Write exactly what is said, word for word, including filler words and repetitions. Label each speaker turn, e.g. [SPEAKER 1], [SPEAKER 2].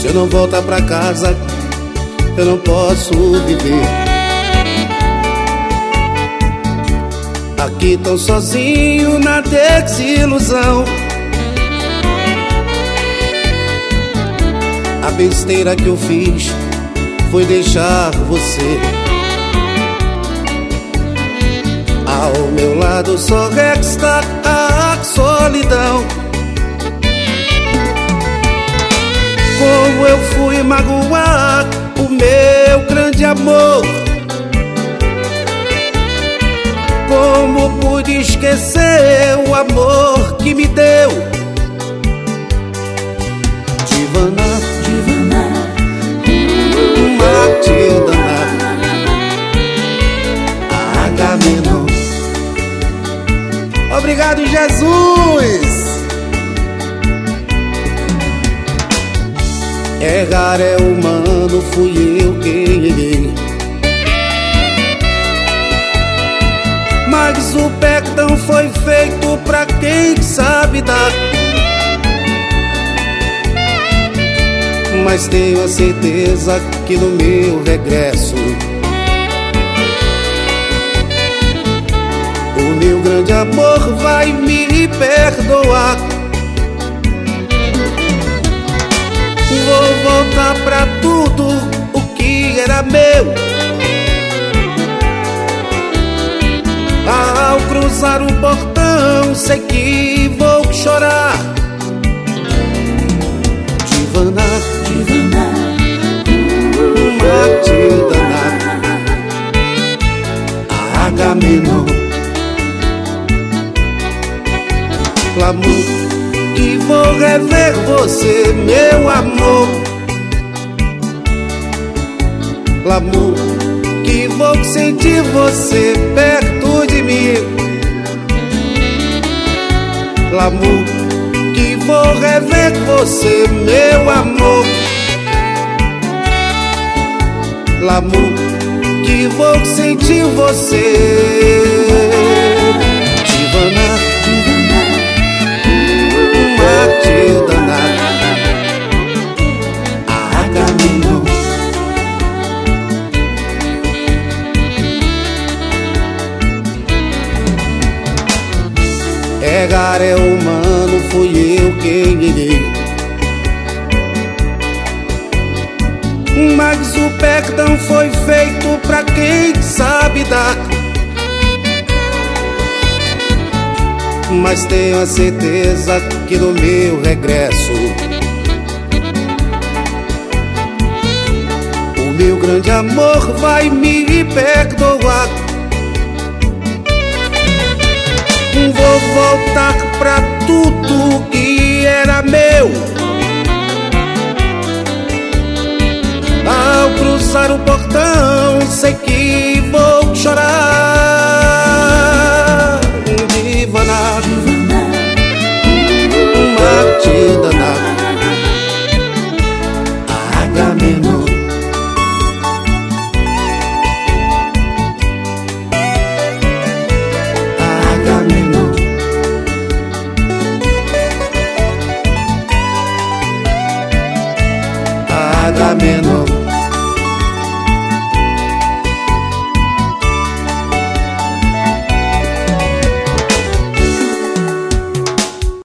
[SPEAKER 1] Se eu não voltar pra casa, eu não posso viver. Aqui tão sozinho na desilusão. A besteira que eu fiz foi deixar você. Ao meu lado só resta a solidão. Como eu fui magoar o meu grande amor. Como pude esquecer o amor que me deu. Divana,
[SPEAKER 2] Divana,
[SPEAKER 1] Matilda, Agamenon. Obrigado, Jesus. Errar é humano, fui eu quem errei. Mas o perdão foi feito pra quem sabe dar. Mas tenho a certeza que no meu regresso o meu grande amor vai me perdoar. Vou voltar pra tudo o que era meu. Ao cruzar o portão, sei que vou chorar. Divana,
[SPEAKER 2] Divana,
[SPEAKER 1] Matilda, Agamenon. Clamor que vou rever você, meu amor. Clamor que vou sentir você perto de mim. Clamor que vou rever você, meu amor. Clamor que vou sentir você. Divana, Matilda, Agamenon. Errar é humano, fui eu quem errei. Mas o perdão foi feito pra quem sabe dar. Mas tenho a certeza que no meu regresso o meu grande amor vai me perdoar. Vou voltar pra tudo que era meu. Ao cruzar o portão, sei que vou chorar. Divana, Matilda, Agamenon. Agamenon. Agamenon.